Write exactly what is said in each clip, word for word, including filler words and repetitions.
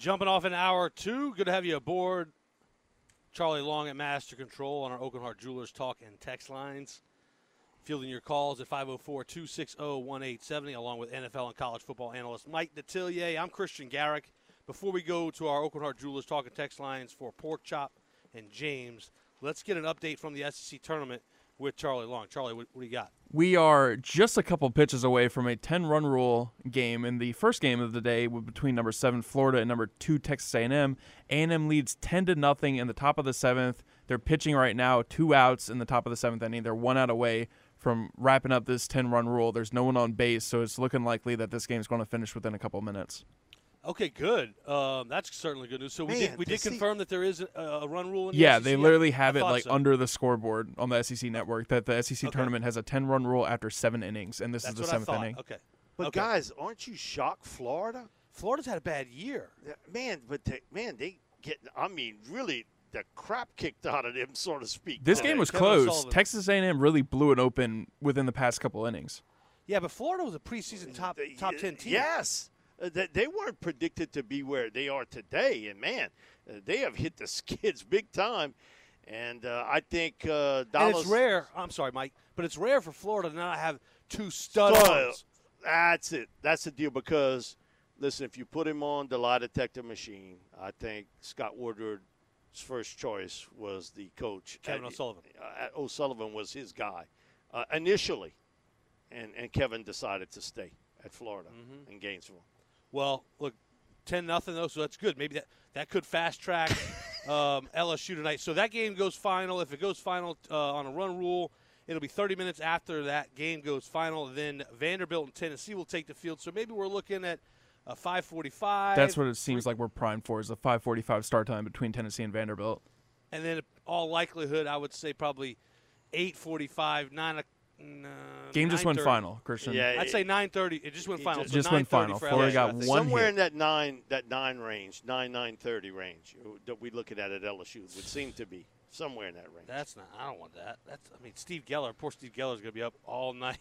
Jumping off in hour two. Good to have you aboard. Charlie Long at Master Control on our Oaken Heart Jewelers talk and text lines. Fielding your calls at five oh four, two six oh, one eight seven oh, along with N F L and college football analyst Mike Detillier. I'm Christian Garrick. Before we go to our Oaken Heart Jewelers talk and text lines for Pork Chop and James, let's get an update from the S E C tournament with Charlie Long. Charlie, what, what do you got? We are just a couple pitches away from a ten-run rule game in the first game of the day between number seven Florida and number two Texas A and M. A and M leads ten to nothing in the top of the seventh. They're pitching right now, two outs in the top of the seventh inning. They're one out away from wrapping up this ten-run rule. There's no one on base, so it's looking likely that this game's going to finish within a couple minutes. Okay, good. Um, that's certainly good news. So we Man, did we did see- confirm that there is a, a run rule in the Yeah, S E C? they literally have I it thought like so. under the scoreboard on the S E C network that the S E C Okay. tournament has a ten-run rule after seven innings, and this That's is the what seventh I thought. inning. Okay. But okay. guys, aren't you shocked, Florida? Florida's had a bad year. Yeah, Man, but they, man, they get. I mean, really, the crap kicked out of them, so to speak. This today. game was Kevin close. O'Sullivan. Texas A and M really blew it open within the past couple innings. Yeah, but Florida was a preseason top They- top ten team. Yes. Uh, they, they weren't predicted to be where they are today, and man, uh, they have hit the skids big time. And uh, I think uh, And Dallas. it's rare. I'm sorry, Mike, but it's rare for Florida to not have two stud Stud. arms. That's it. That's the deal. Because listen, if you put him on the lie detector machine, I think Scott Woodward's first choice was the coach. Kevin Uh, O'Sullivan. Uh, O'Sullivan was his guy uh, initially, and and Kevin decided to stay at Florida Mm-hmm. in Gainesville. Well, look, ten nothing though, so that's good. Maybe that, that could fast track um, L S U tonight. So that game goes final. If it goes final uh, on a run rule, it'll be thirty minutes after that game goes final. Then Vanderbilt and Tennessee will take the field. So maybe we're looking at a five forty-five. That's what it seems like we're primed for, is a five forty-five start time between Tennessee and Vanderbilt. And then all likelihood, I would say probably eight forty-five, nine. Uh, Game just went nine thirty. final, Christian. Yeah, I'd say nine thirty. It just went It final. just- so Just went nine thirty final. for Florida L S U. got I think. one somewhere hit. in that nine that nine range, nine nine thirty range uh, that we looking at at L S U would seem to be somewhere in that range. That's not. I don't want that. That's. I mean, Steve Geller. Poor Steve Geller's going to be up all night.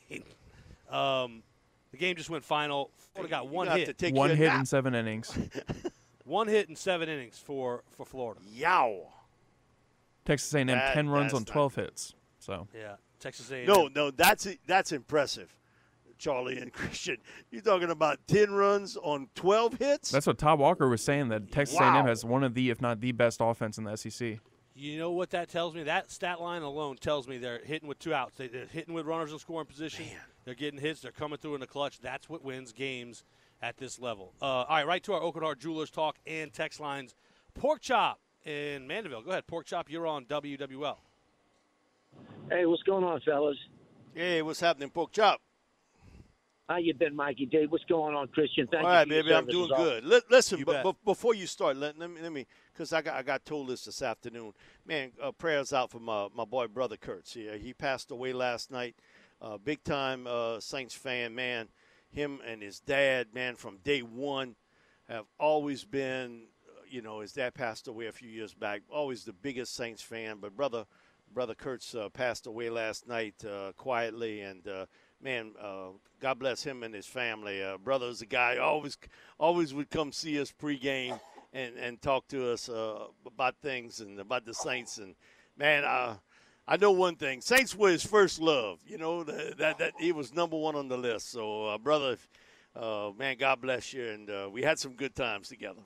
um, the game just went final. Florida got You one have hit. to take One your hit nap. in seven innings. One hit in seven innings for for Florida. Yow. Texas A and M That- ten runs that's on not twelve hits. So Yeah, Texas A and M. No, no, that's that's impressive, Charlie and Christian. You're talking about ten runs on twelve hits? that's what Todd Walker was saying, that Texas A and M Wow. has one of the, if not the best offense in the S E C. You know what that tells me? That stat line alone tells me they're hitting with two outs. They, they're hitting with runners in scoring position. Man. They're getting hits. They're coming through in the clutch. That's what wins games at this level. Uh, all right, right to our Oaken Heart Jewelers talk and text lines. Pork Chop in Mandeville. Go ahead, Pork Chop. You're on W W L. Hey, what's going on, fellas? Hey, what's happening, Pork Chop? How you been, Mikey D? What's going on, Christian? Thank All you right, for your baby, I'm service doing as always. good. Li- listen, You but, bet. but before you start, let, let me, let me, because I got I got told this this afternoon. Man, uh, prayers out for my my boy brother Kurtz. He, he passed away last night. Uh, big time uh, Saints fan, man. Him and his dad, man, from day one, have always been. uh, You know, his dad passed away a few years back. Always the biggest Saints fan, but brother, brother Kurtz uh, passed away last night uh, quietly, and uh, man, uh, God bless him and his family. Uh, brother was a guy always, always would come see us pregame and and talk to us uh, about things and about the Saints. And man, uh, I know one thing: Saints were his first love. You know the, that that he was number one on the list. So, uh, brother, uh, man, God bless you, and uh, we had some good times together.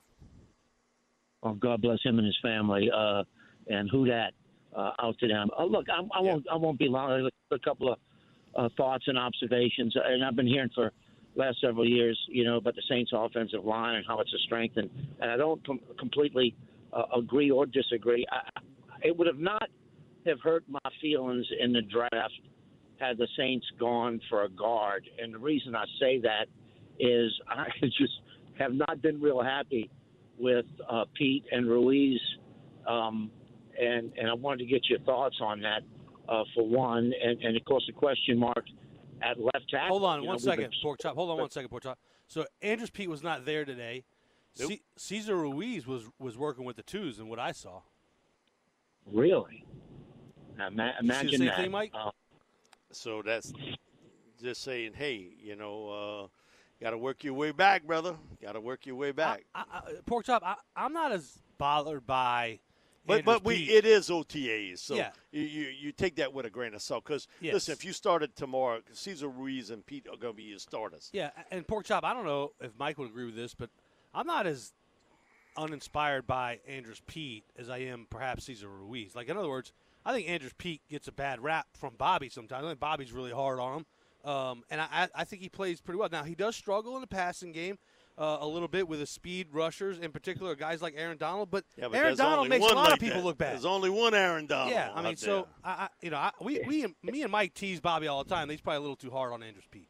Oh, God bless him and his family. Uh, and who that uh, out to them. Uh, look, I, I won't. I won't be long. A couple of uh, thoughts and observations, and I've been hearing for last several years, you know, about the Saints' offensive line and how it's a strength, and, and I don't com- completely uh, agree or disagree. I, it would have not have hurt my feelings in the draft had the Saints gone for a guard, and the reason I say that is I just have not been real happy with uh, Pete and Ruiz, um, and and I wanted to get your thoughts on that uh, for one, and, and of course the question mark at left tackle. Hold on You one know, we've second, been- Pork Chop. Hold on one second, Pork Chop. So Andrews Pete was not there today. Nope. C- Cesar Ruiz was was working with the twos, and what I saw. Really? Ima- You see the imagine same that. thing, Mike? Uh, So that's just saying, hey, you know, uh, Got to work your way back, brother. Got to work your way back. I, I, Pork Chop, I, I'm not as bothered by But Andrus but we Peat. it is O T As, so Yeah. you, you you take that with a grain of salt. Because Yes. listen, if you started tomorrow, Cesar Ruiz and Pete are going to be your starters. Yeah, and Pork Chop, I don't know if Mike would agree with this, but I'm not as uninspired by Andrus Peat as I am perhaps Cesar Ruiz. Like, in other words, I think Andrus Peat gets a bad rap from Bobby sometimes. I think Bobby's really hard on him. Um, and I, I think he plays pretty well. Now, he does struggle in the passing game uh, a little bit with his speed rushers, in particular guys like Aaron Donald. But, Yeah, but Aaron there's Donald only makes a one lot like of people that. look bad. There's only one Aaron Donald. Yeah, I mean, out so there. I, I, you know, I, we, we, we and Mike tease Bobby all the time. He's probably a little too hard on Andrus Peat.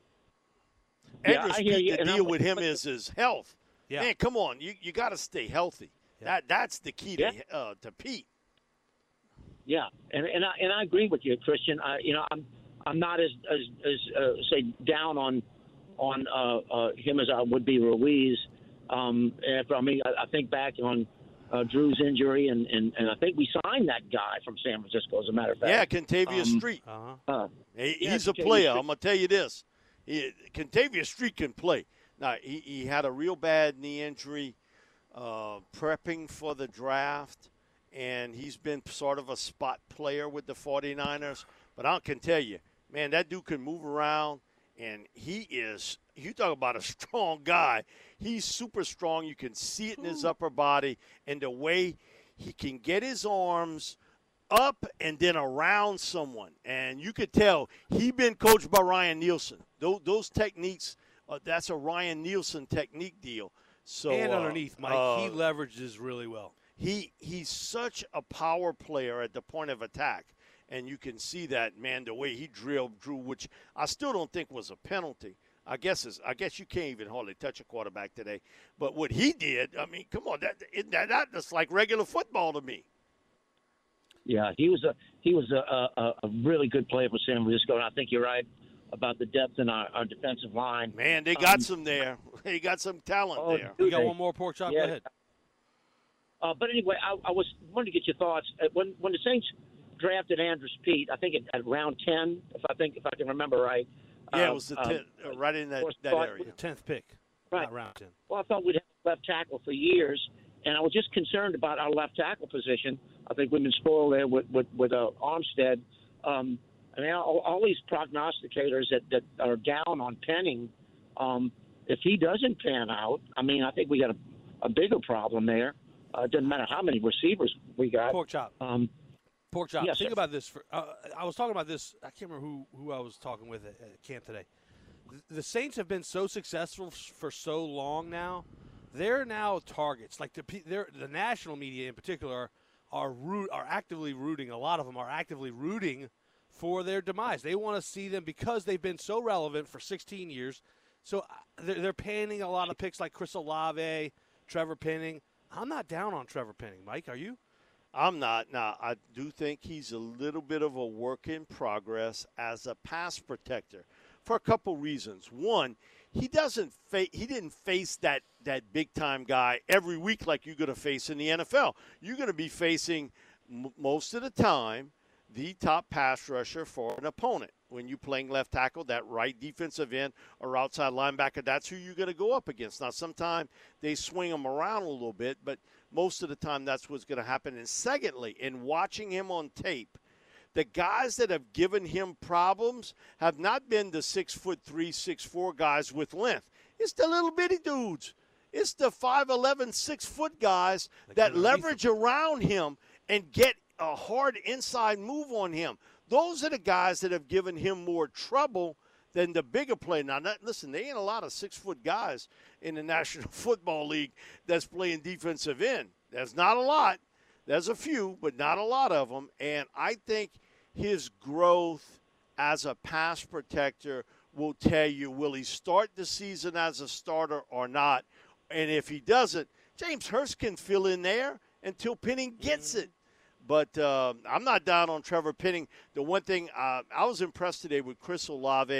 Yeah, Andrus I hear Peat, you, the and deal I'm- with him is his health. Yeah. Man, come on, you you got to stay healthy. Yeah. That that's the key Yeah. to uh, to Pete. Yeah, and and I, and I agree with you, Christian. I, you know, I'm I'm not as as, as uh, say down on on uh, uh, him as I would be Ruiz. Um, if, I mean, I, I think back on uh, Drew's injury, and, and, and I think we signed that guy from San Francisco, as a matter of Yeah, fact. Contavious Um, Street. Uh-huh. Uh, He, yeah, he's a Contavious player. Street. I'm gonna tell you this. He, Contavious Street can play. Now he, he had a real bad knee injury, uh, prepping for the draft, and he's been sort of a spot player with the 49ers. But I can tell you, man, that dude can move around, and he is. You talk about a strong guy. He's super strong. You can see it in his upper body, and the way he can get his arms up and then around someone. And you could tell he been coached by Ryan Nielsen. Those, those techniques, uh, that's a Ryan Nielsen technique deal. So And uh, underneath, Mike, uh, he leverages really well. he he's such a power player at the point of attack. And you can see that, man, the way he drilled Drew, which I still don't think was a penalty. I guess is I guess you can't even hardly touch a quarterback today. But what he did, I mean, come on, that that, that that's like regular football to me. Yeah, he was a he was a, a, a really good player for San Francisco, and I think you're right about the depth in our, our defensive line. Man, they got Um, some there. They got some talent Oh, there. dude, We got they- one more Pork Chop. yeah. Go ahead. Uh, but anyway, I, I was wanted to get your thoughts Uh, when when the Saints drafted Andrus Peat. I think at, at round ten, if I think if I can remember right. Yeah, uh, it was the uh, ten, uh, right in that, course, that thought- area. The tenth pick. Right. Not round ten. Well, I thought we'd have a left tackle for years, and I was just concerned about our left tackle position. I think we've been spoiled there with with, with uh, Armstead. Um, I mean, all, all these prognosticators that, that are down on Penning, um, if he doesn't pan out, I mean, I think we got a, a bigger problem there. Uh, it doesn't matter how many receivers we got. Pork Chop. Um, Pork Chop. Yes, Think sir. about this. For uh, I was talking about this. I can't remember who, who I was talking with at, at camp today. The, the Saints have been so successful f- for so long now. They're now targets. Like the pe- they're, the national media in particular are root are actively rooting. A lot of them are actively rooting for their demise. They want to see them because they've been so relevant for sixteen years. So uh, they're, they're panning a lot of picks like Chris Olave, Trevor Penning. I'm not down on Trevor Penning. Mike, are you? I'm not. Now, I do think he's a little bit of a work in progress as a pass protector for a couple reasons. One, he doesn't fa- he didn't face that that big time guy every week like you're going to face in the N F L. You're going to be facing m- most of the time the top pass rusher for an opponent. When you're playing left tackle, that right defensive end or outside linebacker, that's who you're going to go up against. Now, sometimes they swing him around a little bit, but most of the time that's what's going to happen. And secondly, in watching him on tape, the guys that have given him problems have not been the six foot three, six four guys with length. It's the little bitty dudes. It's the five eleven, six foot guys Like that underneath leverage around him and get a hard inside move on him. Those are the guys that have given him more trouble than the bigger play. Now, that, listen, there ain't a lot of six-foot guys in the National Football League that's playing defensive end. There's not a lot. There's a few, but not a lot of them. And I think his growth as a pass protector will tell you, will he start the season as a starter or not? And if he doesn't, James Hurst can fill in there until Penning gets it. But uh, I'm not down on Trevor Penning. The one thing uh, I was impressed today with Chris Olave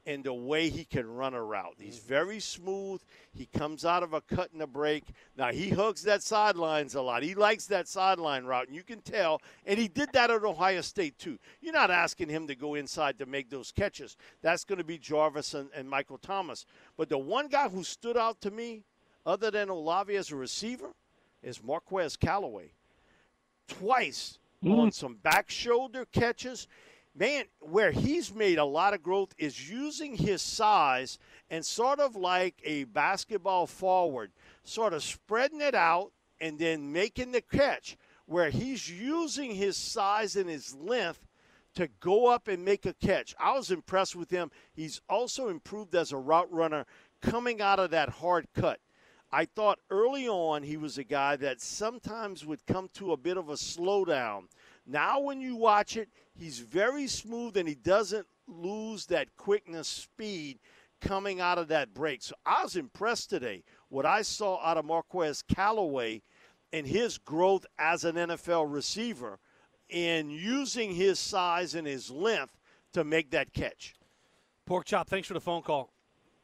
and the way he can run a route. He's very smooth. He comes out of a cut and a break. Now, he hugs that sidelines a lot. He likes that sideline route, and you can tell. And he did that at Ohio State, too. You're not asking him to go inside to make those catches. That's going to be Jarvis and, and Michael Thomas. But the one guy who stood out to me, other than Olave as a receiver, is Marquez Callaway. Twice mm. on some back shoulder catches. Man, where he's made a lot of growth is using his size and sort of like a basketball forward, sort of spreading it out and then making the catch, where he's using his size and his length to go up and make a catch. I was impressed with him. He's also improved as a route runner coming out of that hard cut. I thought early on he was a guy that sometimes would come to a bit of a slowdown. Now when you watch it, he's very smooth and he doesn't lose that quickness, speed coming out of that break. So I was impressed today what I saw out of Marquez Callaway and his growth as an N F L receiver in using his size and his length to make that catch. Pork Chop, thanks for the phone call.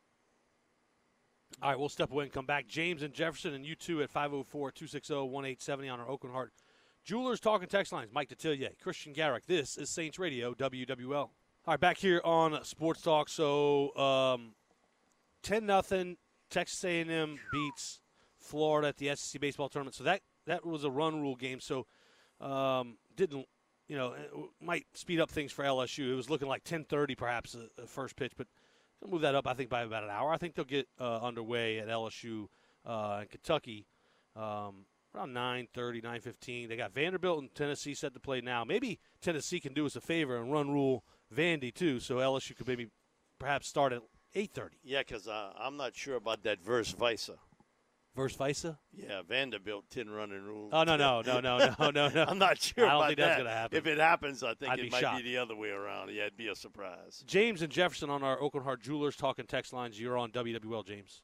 All right, we'll step away and come back. James and Jefferson and you two at five oh four, two six oh, one eight seven oh on our Oakland Heart Jewelers Talking Text Lines. Mike Detillier, Christian Garrick. This is Saints Radio, W W L. All right, back here on Sports Talk. So um, ten nothing, Texas A and M beats Florida at the S E C baseball tournament. So that, that was a run rule game. So um, didn't, you know, it might speed up things for L S U. It was looking like ten thirty perhaps the uh, first pitch, but they'll move that up, I think, by about an hour. I think they'll get uh, underway at L S U uh, in Kentucky um, around nine thirty, nine fifteen. They got Vanderbilt and Tennessee set to play now. Maybe Tennessee can do us a favor and run rule Vandy, too, so L S U could maybe perhaps start at eight thirty. Yeah, because uh, I'm not sure about that verse Visa. Verse Visa? Yeah, Vanderbilt ten running rule. Oh, no, no, no, no, no, no, no. I'm not sure I don't about think that. that's going to happen. If it happens, I think I'd it be might shocked. be the other way around. Yeah, it'd be a surprise. James and Jefferson on our Oakland Heart Jewelers Talking Text Lines. You're on W W L, James.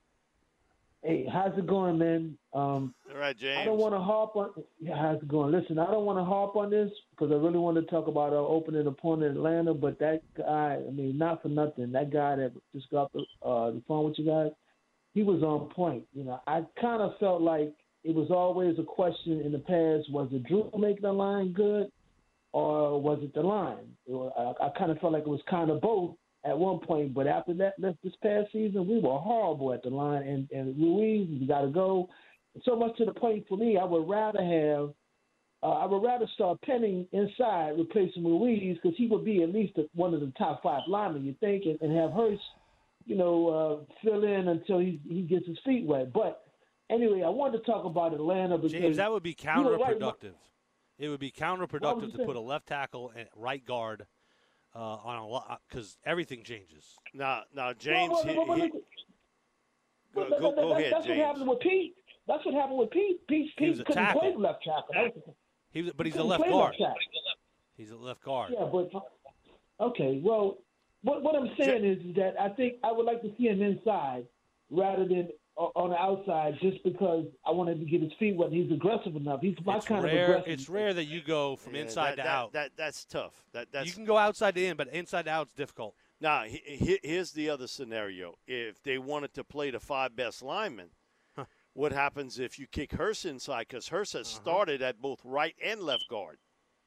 Hey, how's it going, man? Um, All right, James. I don't want to harp on. Yeah, how's it going? Listen, I don't want to harp on this because I really want to talk about our opening opponent in Atlanta. But that guy, I mean, not for nothing, that guy that just got the, uh, the phone with you guys, he was on point. You know, I kind of felt like it was always a question in the past: was it Drew making the line good, or was it the line? I, I kind of felt like it was kind of both at one point, but after that, this past season, we were horrible at the line. And, and Ruiz, we got to go. So much to the point for me, I would rather have, uh, I would rather start Penning inside, replacing Ruiz, because he would be at least one of the top five linemen, you think, and, and have Hurst, you know, uh, fill in until he he gets his feet wet. But anyway, I wanted to talk about Atlanta because James, that would be counterproductive. Right. It would be counterproductive to put a left tackle and right guard. Uh, on a lot because everything changes. Now, now, James, well, well, well, he, he, well, go, go, go that's, ahead, that's James. what happened with Pete. That's what happened with Pete. Pete, Pete couldn't tackle. play left tackle. He was, but he's he a left guard. Left he's a left guard. Yeah, but okay. Well, what what I'm saying is, is that I think I would like to see him inside rather than on the outside, just because I wanted to get his feet wet. He's aggressive enough. He's my it's kind rare, of aggressive. It's rare that you go from Yeah, inside that, to that, out. That, that's tough. That, that's, you can go outside to in, but inside to out is difficult. Now, he, he, here's the other scenario. If they wanted to play the five best linemen, huh. what happens if you kick Hurst inside? Because Hurst has uh-huh. started at both right and left guard.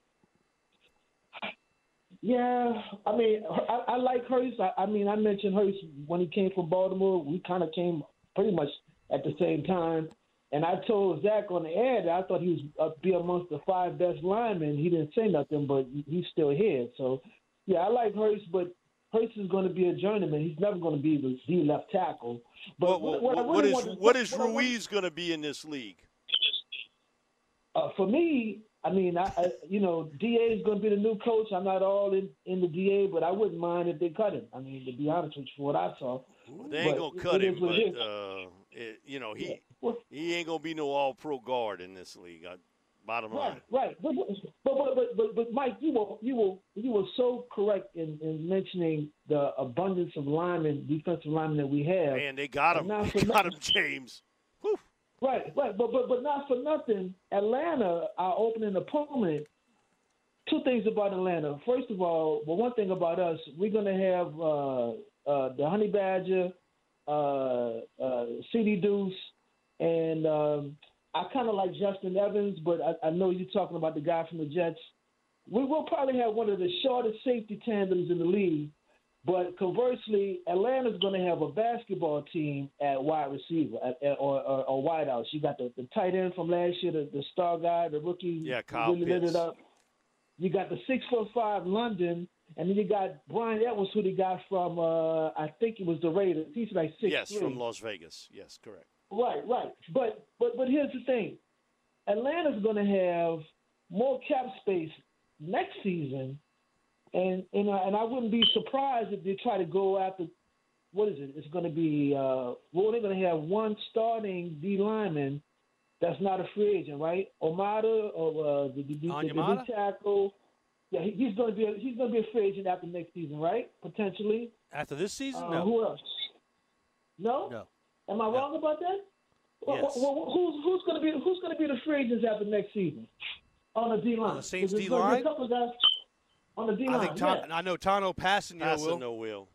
Yeah, I mean, I, I like Hurst. I, I mean, I mentioned Hurst when he came from Baltimore. We kind of came pretty much at the same time. And I told Zach on the air that I thought he was uh, be amongst the five best linemen. He didn't say nothing, but he's still here. So, yeah, I like Hurst, but Hurst is going to be a journeyman. He's never going to be the, the left tackle. But what, what, what, what, what really is wanted, what is what Ruiz going to be in this league? Uh, for me, I mean, I, I you know, D A is going to be the new coach. I'm not all in, in the D A, but I wouldn't mind if they cut him. I mean, to be honest with you, from what I saw. Well, they ain't going to cut him, but, uh, it, you know, he yeah. well, he ain't going to be no all-pro guard in this league, uh, bottom right, line. Right, but but, but, but, but Mike, you were, you were, you were so correct in, in mentioning the abundance of linemen, defensive linemen that we have. Man, they got him. They got him, James. Whew. Right, right, but but but not for nothing. Atlanta, our opening opponent, two things about Atlanta. First of all, well, one thing about us, we're going to have uh, uh, the Honey Badger, uh, uh, C D Deuce, and um, I kind of like Justin Evans, but I, I know you're talking about the guy from the Jets. We will probably have one of the shortest safety tandems in the league, but conversely, Atlanta's going to have a basketball team at wide receiver at, at, or, or, or wide outs. You got the, the tight end from last year, the, the star guy, the rookie. Yeah, Kyle really lit Pitts. it up. You got the six foot five London, and then you got Brian Edwards, who they got from uh, I think it was the Raiders. He's like six. Yes, three. from Las Vegas. Yes, correct. Right, right. But but but here's the thing: Atlanta's going to have more cap space next season, and and I, and I wouldn't be surprised if they try to go after. What is it? It's going to be uh, well, they're going to have one starting D lineman that's not a free agent, right? Omada or uh, the, the, the, the Onyemata? D tackle. Yeah, he, he's going to be a, he's going to be a free agent after next season, right? Potentially. After this season, Uh, no. Who else? No. No. Am I No. wrong about that? Well, Yes. well, well, who's who's going to be who's going to be the free agents after next season on the D line? On the Saints There's gonna be D-line? a couple guys on the D line. I think Ton- yeah. I know Tano Passanio Passing will. no will.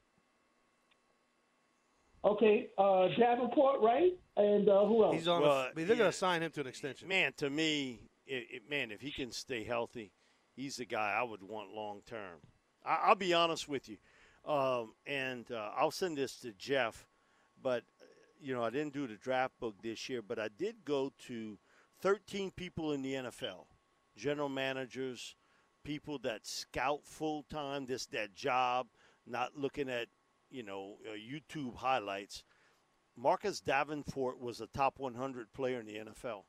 Okay, uh, Davenport, right? And uh, who else? He's on. Well, the, I mean, they're yeah. going to sign him to an extension. Man, to me, it, it, man, if he can stay healthy, he's the guy I would want long term. I, I'll be honest with you, um, and uh, I'll send this to Jeff. But uh, you know, I didn't do the draft book this year, but I did go to thirteen people in the N F L, general managers, people that scout full time, this that job, not looking at you know uh, YouTube highlights. Marcus Davenport was a top one hundred player in the N F L.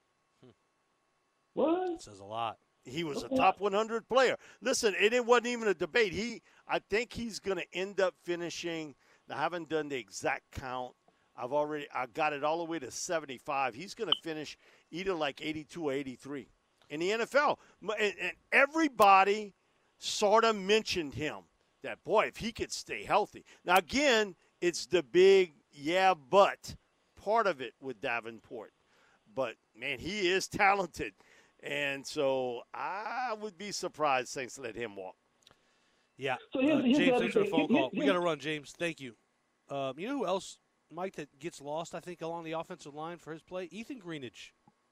What? That says a lot. He was a Okay. top one hundred player. Listen, and it wasn't even a debate. He, I think he's going to end up finishing. I haven't done the exact count. I've already, I got it all the way to seventy-five. He's going to finish either like eighty-two or eighty-three in the N F L. M- And, and everybody sort of mentioned him. That boy, if he could stay healthy. Now again, it's the big yeah, but part of it with Davenport. But man, he is talented. And so I would be surprised Saints let him walk. Yeah. So here's- uh, here's the James, other thanks for the thing. phone Here- call. We here- got to run, James. Thank you. Um, you know who else, Mike, that gets lost, I think, along the offensive line for his play? Ethan Greenidge.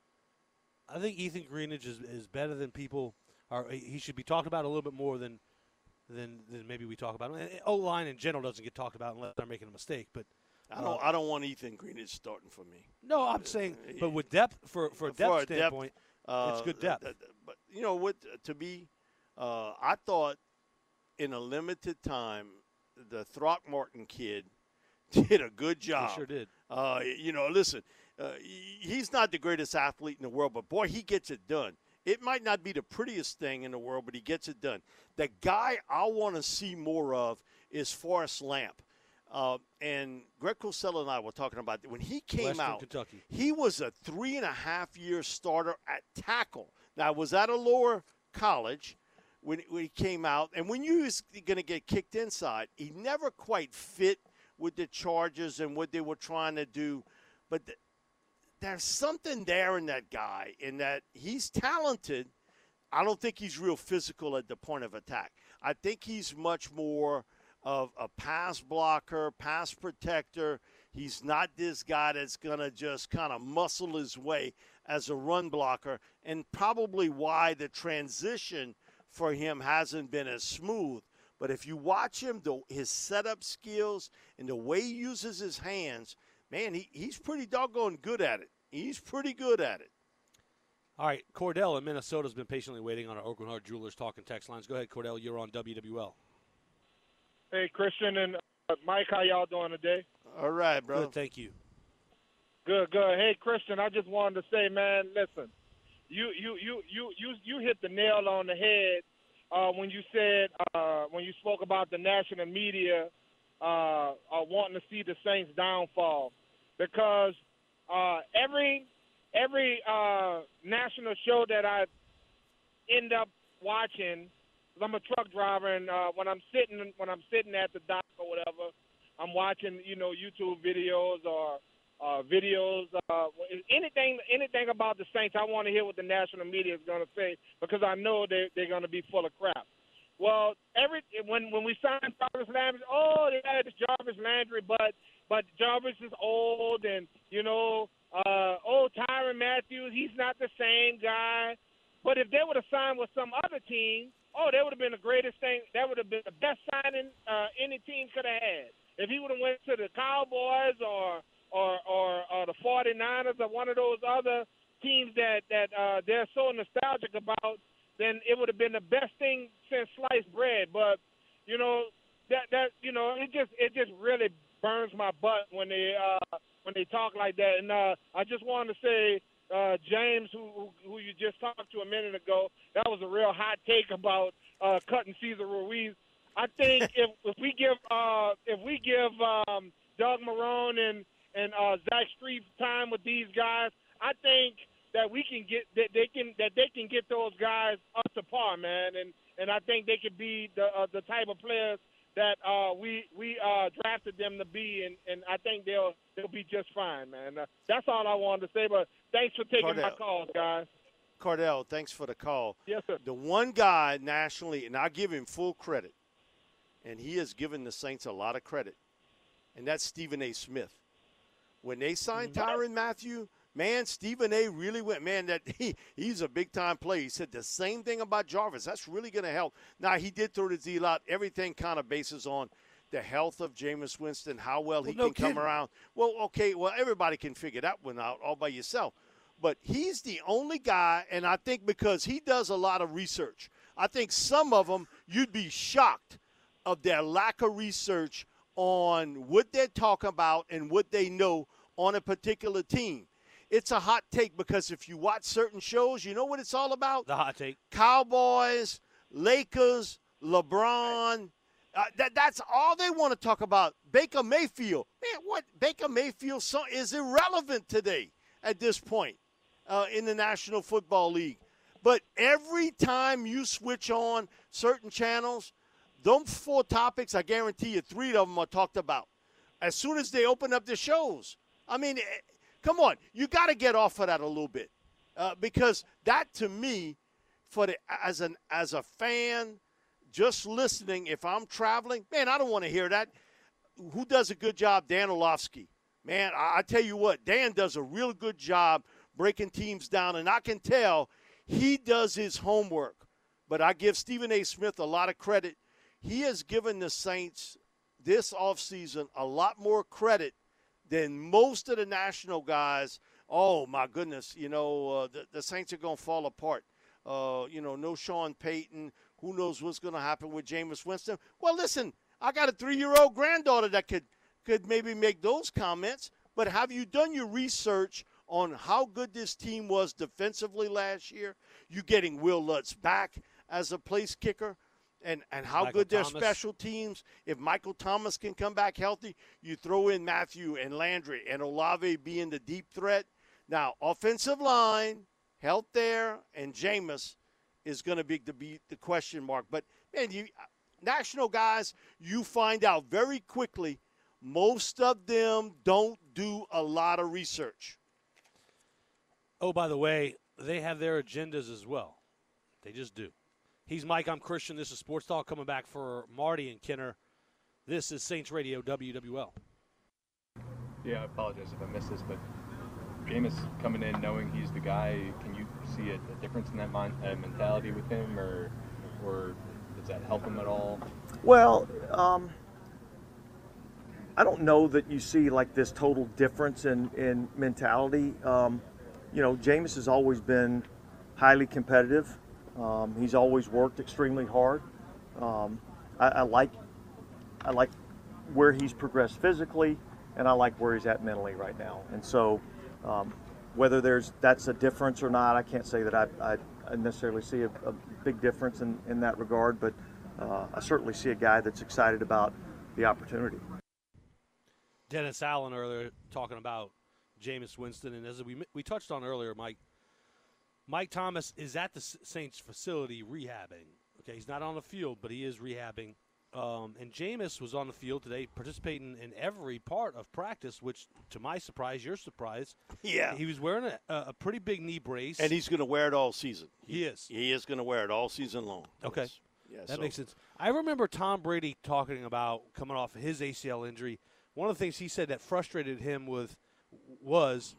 I think Ethan Greenidge is, is better than people are. He should be talked about a little bit more than than, than maybe we talk about him. And O-line in general doesn't get talked about unless they're making a mistake. But I don't. I don't want Ethan Greenidge starting for me. no, I'm saying, but with depth, for, for a For depth a depth, standpoint, Uh, it's good depth. th- th- But you know what? To be, uh, I thought in a limited time, the Throckmorton kid did a good job. he sure did. Uh, you know, listen, uh, he- he's not the greatest athlete in the world, but boy, he gets it done. It might not be the prettiest thing in the world, but he gets it done. The guy I want to see more of is Forrest Lamp. Uh, and Greg Cosell and I were talking about that. When he came Western out, Kentucky. he was a three and a half year starter at tackle. Now, I was at a lower college when, when he came out, and when you was going to get kicked inside, he never quite fit with the Chargers and what they were trying to do. But th- there's something there in that guy, in that he's talented. I don't think he's real physical at the point of attack. I think he's much more of a pass blocker, pass protector. He's not this guy that's going to just kind of muscle his way as a run blocker, and probably why the transition for him hasn't been as smooth. But if you watch him, the, his setup skills and the way he uses his hands, man, he, he's pretty doggone good at it. He's pretty good at it. All right, Cordell in Minnesota has been patiently waiting on our Oakland Heart Jewelers talking text lines. Go ahead, Cordell. You're on W W L. Hey, Christian and uh, Mike, how y'all doing today? All right, brother. Good, thank you. Good, good. Hey, Christian, I just wanted to say, man, listen, you you you you you you hit the nail on the head uh, when you said uh, when you spoke about the national media uh, uh, wanting to see the Saints downfall, because uh, every every uh, national show that I end up watching, 'cause I'm a truck driver, and uh, when I'm sitting when I'm sitting at the dock or whatever, I'm watching you know YouTube videos or uh, videos, uh, anything anything about the Saints. I want to hear what the national media is going to say because I know they, they're going to be full of crap. Well, every when when we signed Jarvis Landry, oh, yeah, it's Jarvis Landry, but but Jarvis is old, and you know, uh, oh, Tyrann Mathieu, he's not the same guy. But if they would have signed with some other team, oh, that would have been the greatest thing. That would have been the best signing uh, any team could have had. If he would have went to the Cowboys or or or, or the forty-niners or one of those other teams that that uh, they're so nostalgic about, then it would have been the best thing since sliced bread. But you know that that you know it just it just really burns my butt when they uh, when they talk like that. And uh, I just wanted to say, uh, James, who who you just talked to a minute ago, that was a real hot take about uh, cutting Cesar Ruiz. I think if if we give uh, if we give um, Doug Marrone and and uh, Zach Strief time with these guys, I think that we can get that they can that they can get those guys up to par, man, and and I think they could be the uh, the type of players that uh, we we uh, drafted them to be, and, and I think they'll they'll be just fine, man. Uh, that's all I wanted to say. But thanks for taking Cardell. my calls, guys. Cardell, thanks for the call. Yes, sir. The one guy nationally, and I give him full credit, and he has given the Saints a lot of credit, and that's Stephen A. Smith. When they signed Tyrann Mathieu, man, Stephen A. really went, man, that he he's a big-time player. He said the same thing about Jarvis. That's really going to help. Now, he did throw the deal out. Everything kind of bases on the health of Jameis Winston, how well he well, no can kidding. come around. Well, okay, well, everybody can figure that one out all by yourself. But he's the only guy, and I think because he does a lot of research, I think some of them, you'd be shocked of their lack of research on what they're talking about and what they know on a particular team. It's a hot take because if you watch certain shows, you know what it's all about? The hot take. Cowboys, Lakers, LeBron. Uh, that that's all they want to talk about. Baker Mayfield. Man, what Baker Mayfield so, is irrelevant today at this point uh, in the National Football League. But every time you switch on certain channels, those four topics, I guarantee you three of them are talked about. As soon as they open up the shows. I mean, come on. You got to get off of that a little bit. Uh, because that, to me, for the as an as a fan, just listening, if I'm traveling, man, I don't want to hear that. Who does a good job? Dan Orlovsky. Man, I, I tell you what, Dan does a real good job breaking teams down, and I can tell he does his homework. But I give Stephen A. Smith a lot of credit. He has given the Saints this offseason a lot more credit than most of the national guys. Oh, my goodness, you know, uh, the, the Saints are going to fall apart. Uh, you know, no Sean Payton. Who knows what's going to happen with Jameis Winston? Well, listen, I got a three-year-old granddaughter that could, could maybe make those comments. But have you done your research on how good this team was defensively last year? You getting Will Lutz back as a place kicker? And and how Michael good their Thomas. special teams. If Michael Thomas can come back healthy, you throw in Mathieu and Landry and Olave being the deep threat. Now, offensive line, health there, and Jameis is going to be the, be the question mark. But, man, you national guys, you find out very quickly most of them don't do a lot of research. Oh, by the way, they have their agendas as well. They just do. He's Mike. I'm Christian. This is Sports Talk coming back for Marty and Kenner. This is Saints Radio W W L. Yeah, I apologize if I missed this, but Jameis coming in knowing he's the guy, can you see a, a difference in that mind, uh, mentality with him, or or does that help him at all? Well, um, I don't know that you see like this total difference in, in mentality. Um, you know, Jameis has always been highly competitive. Um, he's always worked extremely hard. Um, I, I like I like where he's progressed physically, and I like where he's at mentally right now. And so, um, whether there's that's a difference or not, I can't say that I, I, I necessarily see a, a big difference in, in that regard. But uh, I certainly see a guy that's excited about the opportunity. Dennis Allen earlier talking about Jameis Winston, and as we we touched on earlier, Mike. Mike Thomas is at the Saints facility rehabbing. Okay, he's not on the field, but he is rehabbing. Um, and Jameis was on the field today participating in every part of practice, which, to my surprise, your surprise, Yeah. he was wearing a, a pretty big knee brace. And he's going to wear it all season. He is. He is going to wear it all season long. Okay. Yes. Yeah, That so- makes sense. I remember Tom Brady talking about coming off his A C L injury. One of the things he said that frustrated him with was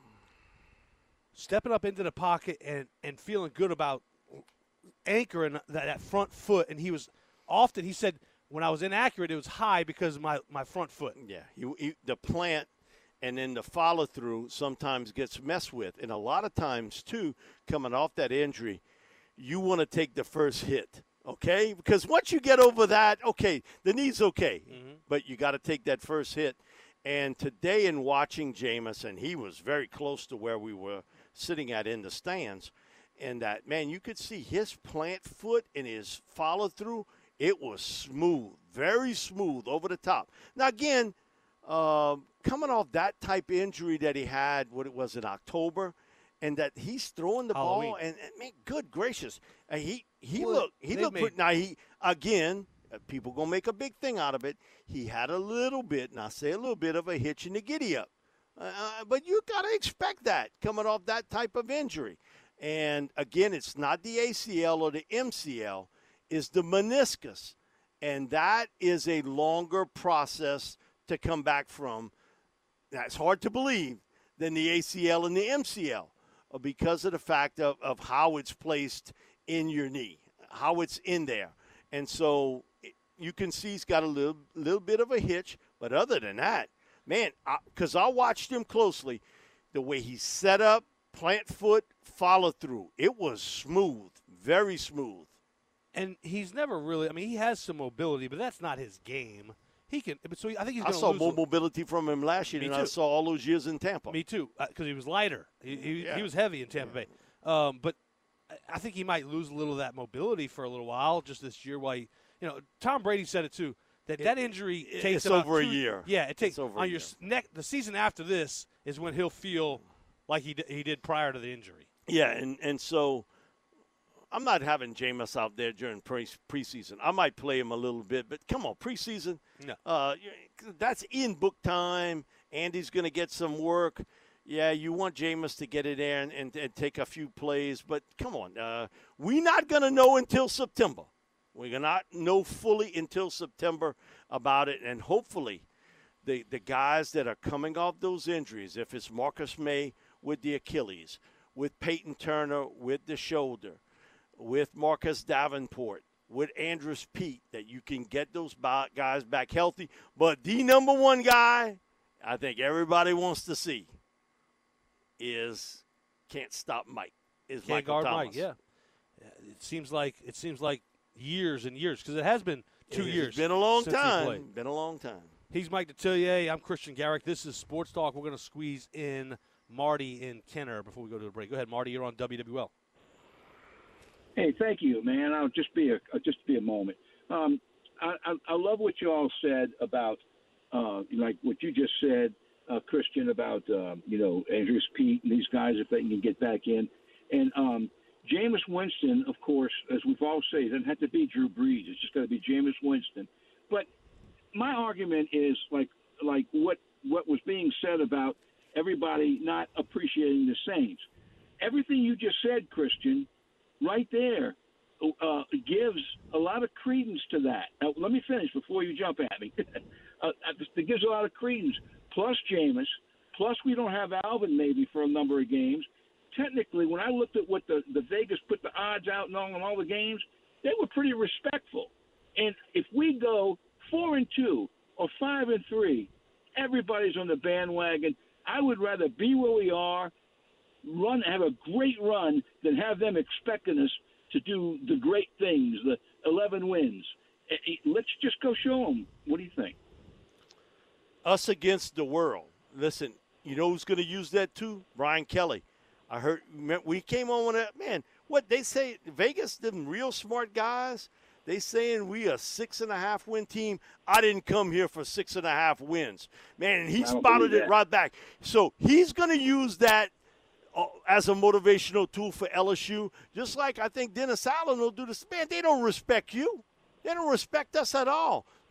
stepping up into the pocket and, and feeling good about anchoring that, that front foot. And he was often, he said, when I was inaccurate, it was high because of my, my front foot. Yeah, he, he, the plant and then the follow through sometimes gets messed with, and a lot of times too, coming off that injury, you want to take the first hit, okay? Because once you get over that, okay, the knee's okay, mm-hmm. but you got to take that first hit. And today, in watching Jameis, and he was very close to where we were sitting at in the stands, and that man, you could see his plant foot and his follow through. It was smooth, very smooth, over the top. Now, again, uh, coming off that type of injury that he had, what it was in October, and that he's throwing the Halloween. ball, and, and man, good gracious, and he he Well, looked he they looked made- pretty. Now he again, uh, people gonna make a big thing out of it. He had a little bit, and I say a little bit of a hitch in the giddy up, uh, but you gotta expect that coming off that type of injury. And again, it's not the A C L or the M C L. Is the meniscus, and that is a longer process to come back from. That's hard to believe than the A C L and the M C L because of the fact of, of how it's placed in your knee, how it's in there. And so you can see he's got a little, little bit of a hitch, but other than that, man, because I, I watched him closely, the way he set up, plant foot, follow through, it was smooth, very smooth. And he's never really – I mean, he has some mobility, but that's not his game. He can – so I think he's I going to saw lose more a- mobility from him last year Me than I too. saw all those years in Tampa. Me too, because he was lighter. He he, Yeah. he was heavy in Tampa Bay. Um, but I- I think he might lose a little of that mobility for a little while just this year. Why, you know, Tom Brady said it too, that that injury it- takes it's about over a two- year. Yeah, it takes It's over a on your year. s- neck. The season after this is when he'll feel like he d- he did prior to the injury. Yeah, and, and so I'm not having Jameis out there during pre- preseason. I might play him a little bit, but come on, preseason, No. uh, that's in book time. Andy's going to get some work. Yeah, you want Jameis to get in there and, and, and take a few plays, but come on. Uh, we're not going to know until September. We're going to not know fully until September about it, and hopefully the, the guys that are coming off those injuries, if it's Marcus May with the Achilles, with Peyton Turner with the shoulder, with Marcus Davenport, with Andrus Peat, that you can get those ba- guys back healthy. But the number one guy I think everybody wants to see is can't stop Mike. Is Can't Michael guard Thomas. Mike. Yeah, it seems like it seems like years and years because it has been two It has years. been a long since he time. played. Been a long time. He's Mike Detillier. I'm Christian Garrick. This is Sports Talk. We're going to squeeze in Marty and Kenner before we go to the break. Go ahead, Marty. You're on W W L. Hey, thank you, man. I'll just be a I'll just be a moment. Um, I, I, I love what you all said about, uh, like what you just said, uh, Christian, about um, you know Andrus Peat and these guys if they can get back in, and um, Jameis Winston, of course, as we've all said, it doesn't have to be Drew Brees. It's just got to be Jameis Winston. But my argument is like like what what was being said about everybody not appreciating the Saints. Everything you just said, Christian, right there, uh, gives a lot of credence to that. Now, let me finish before you jump at me. uh, it gives a lot of credence. Plus Jameis, plus we don't have Alvin maybe for a number of games. Technically, when I looked at what the, the Vegas put the odds out and all on all the games, they were pretty respectful. And if we go four and two or five and three, everybody's on the bandwagon. I would rather be where we are, run, have a great run, than have them expecting us to do the great things, the eleven wins. Let's just go show them. What do you think? Us against the world. Listen, you know who's going to use that too? Brian Kelly. I heard we came on with that. Man, what they say, Vegas, them real smart guys, they saying we a six and a half win team. I didn't come here for six and a half wins. Man, and he I don't spotted believe it that. right back. So he's going to use that uh, as a motivational tool for L S U, just like I think Dennis Allen will do this. Man, they don't respect you. They don't respect us at all.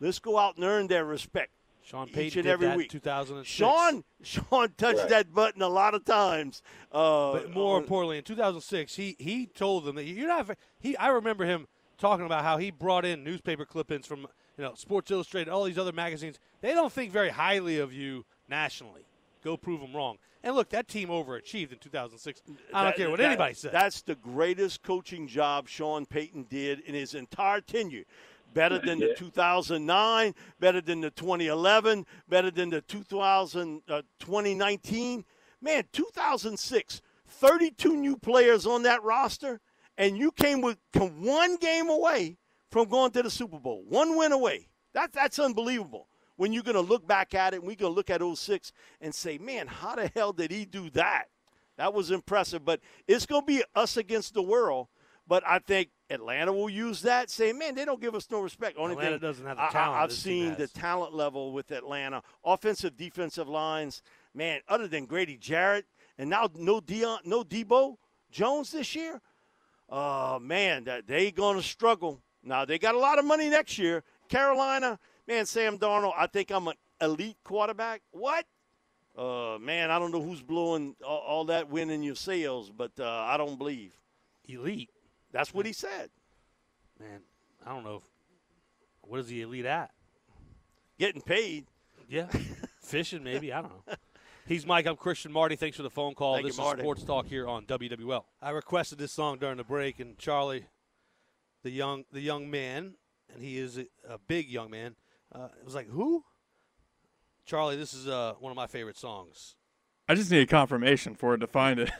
Let's go out and earn their respect. Sean each Payton and did every that week. two thousand six. Sean, Sean touched Right. that button a lot of times. Uh, But more uh, importantly, in two thousand six, he he told them that you're not. He I remember him talking about how he brought in newspaper clippings from you know Sports Illustrated, all these other magazines. They don't think very highly of you nationally. Go prove them wrong. And look, that team overachieved in two thousand six. I don't that- care what that- anybody says. That's the greatest coaching job Sean Payton did in his entire tenure. Better than the Yeah. two thousand nine, better than the twenty eleven, better than the two thousand, uh, twenty nineteen. Man, two thousand six, thirty-two new players on that roster, and you came with come one game away from going to the Super Bowl. One win away. That, that's unbelievable. When you're going to look back at it, and we're going to look at oh six and say, man, how the hell did he do that? That was impressive. But it's going to be us against the world. But I think Atlanta will use that, saying, man, they don't give us no respect. Only Atlanta thing doesn't have the I- talent I, have this team seen the has. talent level with Atlanta. Offensive, defensive lines, man, other than Grady Jarrett, and now no Dion, no Debo Jones this year, uh, man, that they going to struggle. Now, they got a lot of money next year. Carolina, man, Sam Darnold, I think I'm an elite quarterback. What? Uh, man, I don't know who's blowing all, all that wind in your sails, but uh, I don't believe. elite. That's what he said. Man, I don't know. If, what is the elite at? Getting paid. Yeah, fishing maybe. I don't know. He's Mike. I'm Christian Marty. Thanks for the phone call. Thank this you, is Marty. Sports Talk here on W W L. I requested this song during the break, and Charlie, the young the young man, and he is a, a big young man, uh, it was like, who? Charlie, this is uh, one of my favorite songs. I just need a confirmation for it to find it.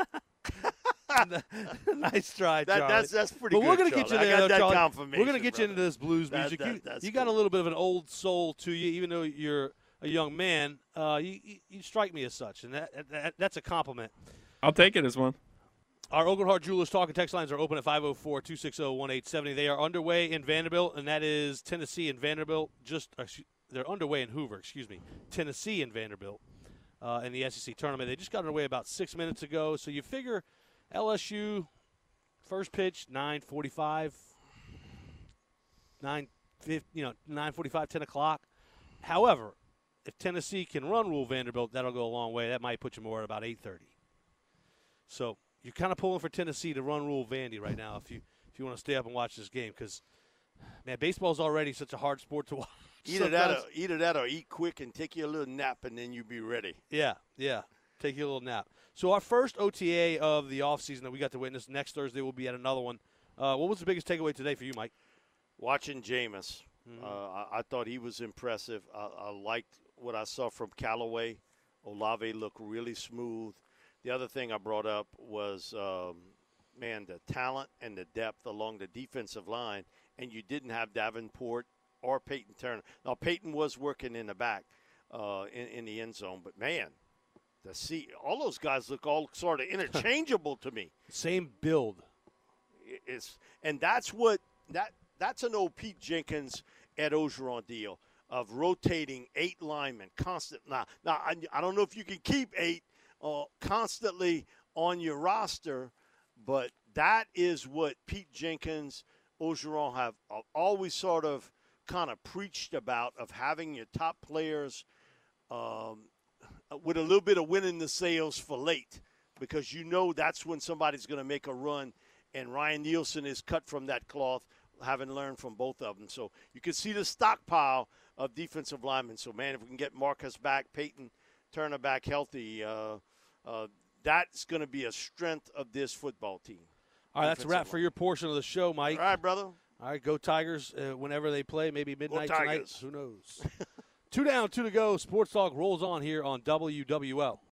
Nice try, That, Charlie. that's that's pretty but good. we're gonna get you Charlie. there, I got though, that Charlie. confirmation. We're gonna get you brother. into this blues That- music. that- you that's you got a cool. little bit of an old soul to you, even though you're a young man. Uh, you, you you strike me as such, and that, that that's a compliment. I'll take it as one. Our Oakenhart Jewelers Talk and Text lines are open at five oh four, two six oh, one eight seven oh. They are underway in Vanderbilt, and that is Tennessee and Vanderbilt. Just uh, excuse- they're underway in Hoover, excuse me. Tennessee and Vanderbilt uh, in the S E C tournament. They just got underway about six minutes ago. So you figure L S U first pitch nine forty-five, nine fifty, you know nine forty-five, ten o'clock. However, if Tennessee can run rule Vanderbilt, that'll go a long way. That might put you more at about eight thirty. So you're kind of pulling for Tennessee to run rule Vandy right now if you if you want to stay up and watch this game because, man, baseball's already such a hard sport to watch. Either that, or, sometimes. either that, or eat quick and take you a little nap, and then you be ready. Yeah, yeah. Take you a little nap. So our first O T A of the offseason that we got to witness next Thursday will be at another one. Uh, what was the biggest takeaway today for you, Mike? Watching Jameis, Mhm. uh, I, I thought he was impressive. I, I liked what I saw from Callaway. Olave looked really smooth. The other thing I brought up was, um, man, the talent and the depth along the defensive line, and you didn't have Davenport or Peyton Turner. Now, Peyton was working in the back uh, in, in the end zone, but, man, to see all those guys look all sort of interchangeable to me. Same build. It's, and that's what that that's an old Pete Jenkins, Ed Ogeron deal of rotating eight linemen constant. Now, now I, I don't know if you can keep eight uh, constantly on your roster, but that is what Pete Jenkins, Ogeron have uh, always sort of kind of preached about, of having your top players um, with a little bit of wind in the sails for late, because you know that's when somebody's going to make a run. And Ryan Nielsen is cut from that cloth, having learned from both of them. So you can see the stockpile of defensive linemen. So, man, if we can get Marcus back, Peyton Turner back healthy, uh, uh, that's going to be a strength of this football team. All right, that's a wrap Defensive for your portion of the show, Mike. All right, brother. All right, go Tigers uh, whenever they play, maybe midnight tonight. Tigers. Who knows? Two down, two to go. Sports Talk rolls on here on W W L.